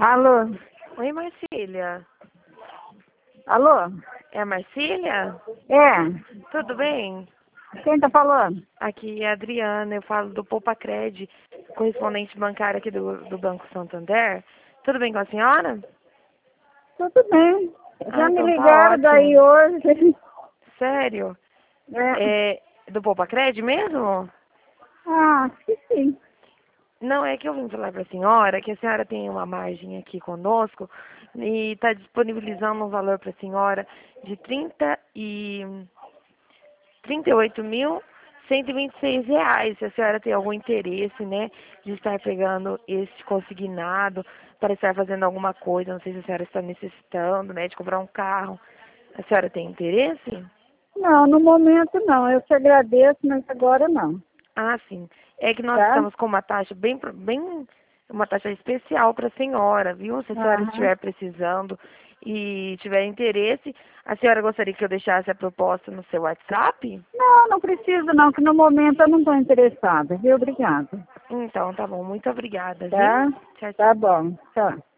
Alô? Oi, Marcília. Alô? É a Marcília? É? Tudo bem? Quem tá falando? Aqui é a Adriana, eu falo do Poupa-Cred, correspondente bancário aqui do Banco Santander. Tudo bem com a senhora? Tudo bem. Já me Então tá ligaram daí ótimo. hoje. Sério? É. É do Poupa-Cred mesmo? Ah, acho que sim. Não, é que eu vim falar para a senhora que a senhora tem uma margem aqui conosco e está disponibilizando um valor para a senhora de R$ 38.126. Se a senhora tem algum interesse, né, de estar pegando esse consignado para estar fazendo alguma coisa, não sei se a senhora está necessitando, né, de comprar um carro. A senhora tem interesse? Não, no momento não. Eu te agradeço, mas agora não. Ah, sim. É que nós Tá? estamos com uma taxa uma taxa especial para a senhora, viu? Se a senhora Aham. estiver precisando e tiver interesse, a senhora gostaria que eu deixasse a proposta no seu WhatsApp? Não, não preciso não, que no momento eu não estou interessada, viu? Obrigada. Então, tá bom. Muito obrigada, viu? Tá? Tchau, Tá tchau. bom. Tchau.